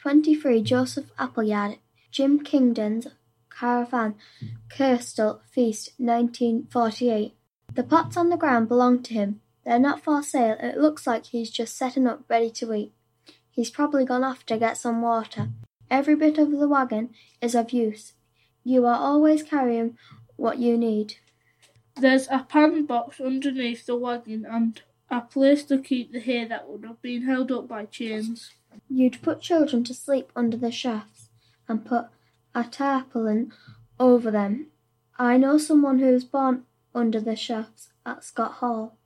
23 Joseph Appleyard, Jim Kingdon's Caravan, Kirstal Feast, 1948. The pots on the ground belong to him. They're not for sale. It looks like he's just setting up ready to eat. He's probably gone off to get some water. Every bit of the wagon is of use. You are always carrying what you need. There's a pan box underneath the wagon and a place to keep the hay that would have been held up by chains. You'd put children to sleep under the shafts and put a tarpaulin over them. I know someone who was born under the shafts at Scott Hall.